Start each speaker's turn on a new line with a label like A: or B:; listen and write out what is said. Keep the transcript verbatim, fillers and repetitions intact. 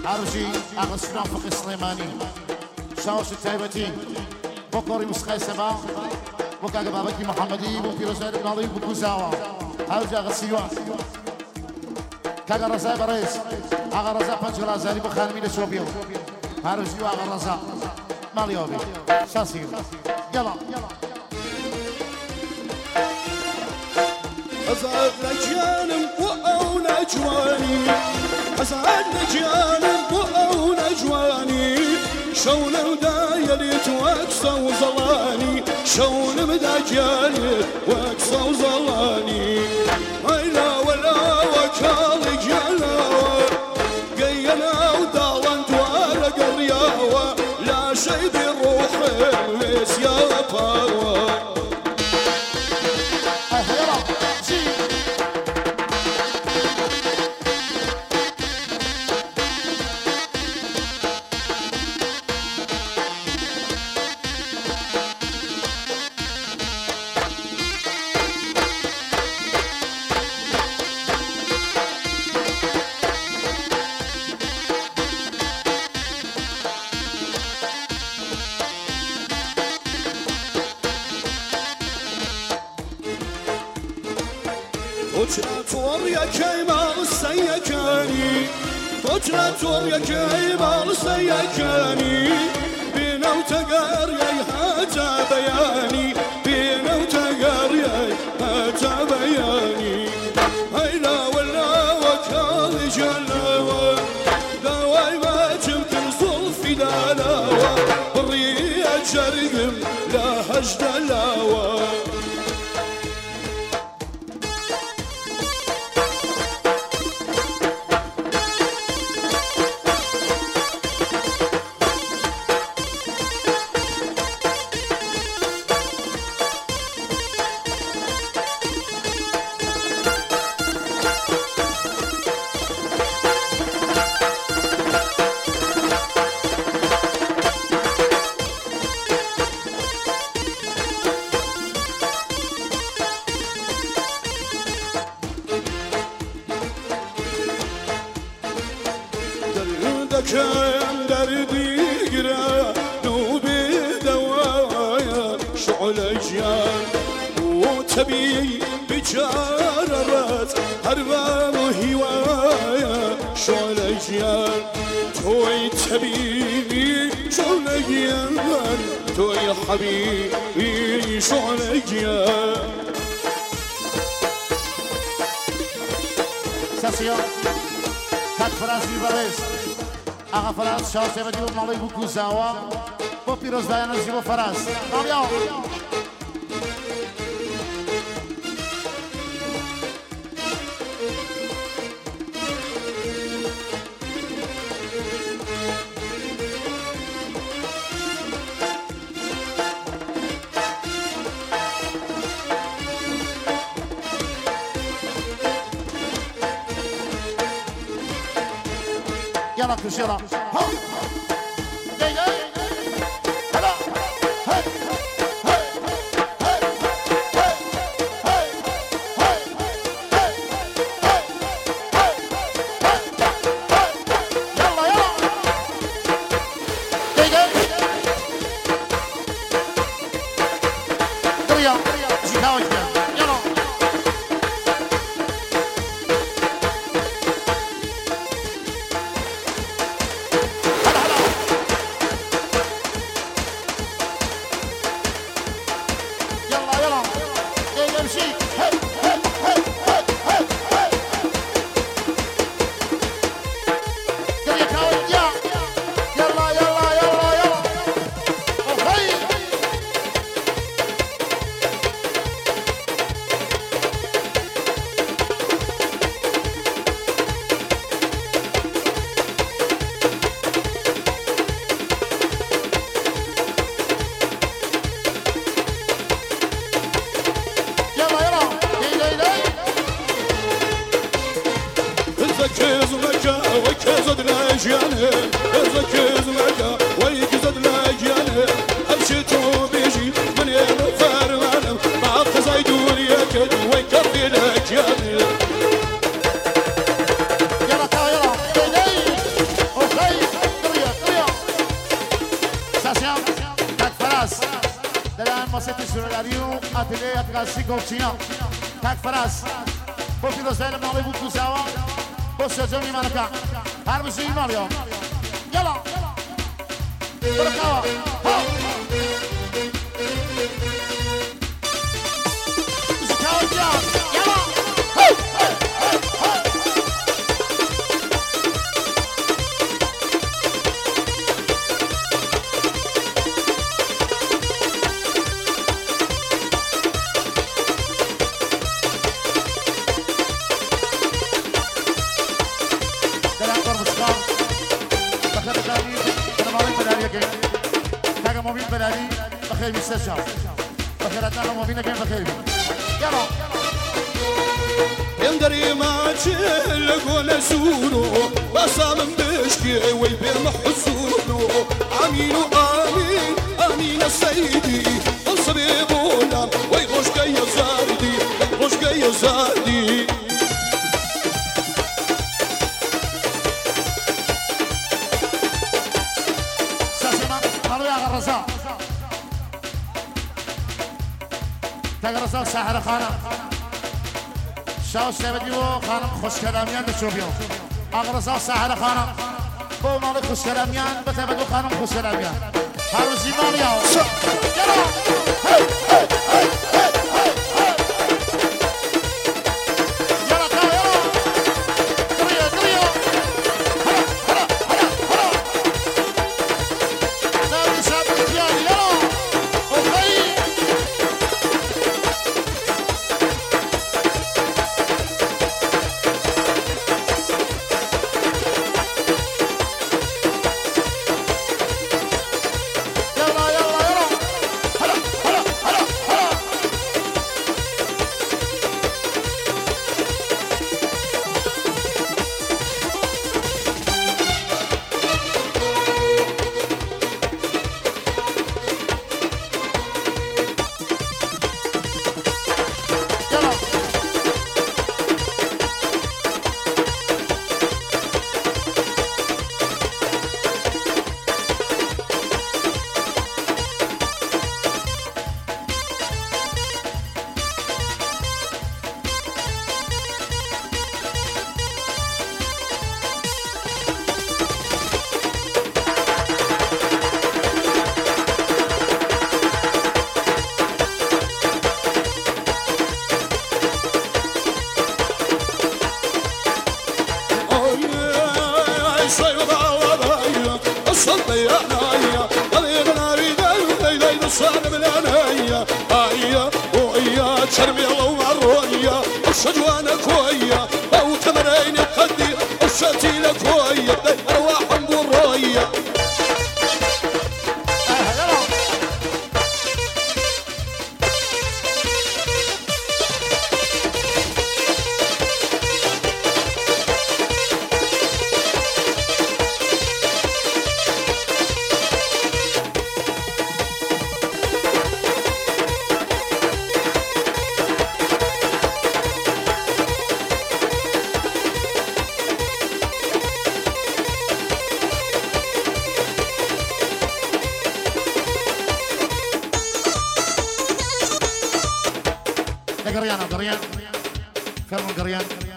A: عروجي أغسلان فقي سليماني شاوش التايبتي بكوري مسخي سبا بكا بابكي محمدي بكي رجال بن علي بكو زاوا عروجي أغسلوا كاغا رزا بريس أغا رزا بانش رازالي بخانمي لشوبيو عروجي وأغا رزا ماليوبي شاسير يلا
B: أزعل جانم وأو نجواني أزعل جانم وأو نجواني شون مدايلت واكسى وزلاني شون مدايلت واكسى وزلاني ويلا ولا وكال جلاوة قينا ودالنت ورق الرياوة لا شي بروحي ويس يا باوة Tocratör ya keymal sayakani Tocratör ya keymal sayakani Binav tagar ya haja bayani Binav tagar ya haja bayani Hayla wala wakal jalawa Dawai ma jimkin sulfi dalawa Riya jargim la hajdalawa كم دردي قرا نوبي دوايا شعل اجيال وتبي بجارات هربا وهوايا شعل اجيال توي تبي شعل اجيال توي حبيبي شعل اجيال
A: ساسيون كات فراسي بريس Aga Faraz, شاو سيبا جيبو مالي بوكو زاوا بو بيروز دايانا جيبو فراز نوريو يلا كوش يلا
B: كز مكا وكزد لاجيانه كز مكا ويكزد لاجيانه أمشيتو بيجي من ينفر معنا مع قصيدون يكد ويكفي لاجيانه
A: يلا تا يلا Você tesouraria ateliê atrás gotinha. Tak faras. Bu filozoflar malı bu kuzava. Bu sözüm imanaka. Her bir şey iman ya. Yala. Bırakava. Ha. Bizi kavacağız. Yala. Hey. Hey. Hey. بخير بيسترجع بخير اتناغم وبينا كين بخير يلا
B: يندري ما تشلق ولا سونو بصام بشكي ويبي محسونو امين امين امين السيدي الصبي بولا ويغوش كي زاردي ويغوش كي زاردي
A: ساسما مالو يا غرزا تقرصا ساحر خانم شاو سبدی و خانم خوش کلامیان بچوبیو اقرصا ساحر خانم بو مال خوش کلامیان بتبدو خانم خوش کلامیان هر روزی مالیا یلا هی هی هی هی هی یلا تا یلا دریا دریا هلا هلا هلا هلا نبی شب دیار یلا اوکی
B: شرمي الله ومروية الشجوانة كوية أو تمرين قدي الشتيلة كوية أرواح مروية
A: قريان قريان فيلم قريان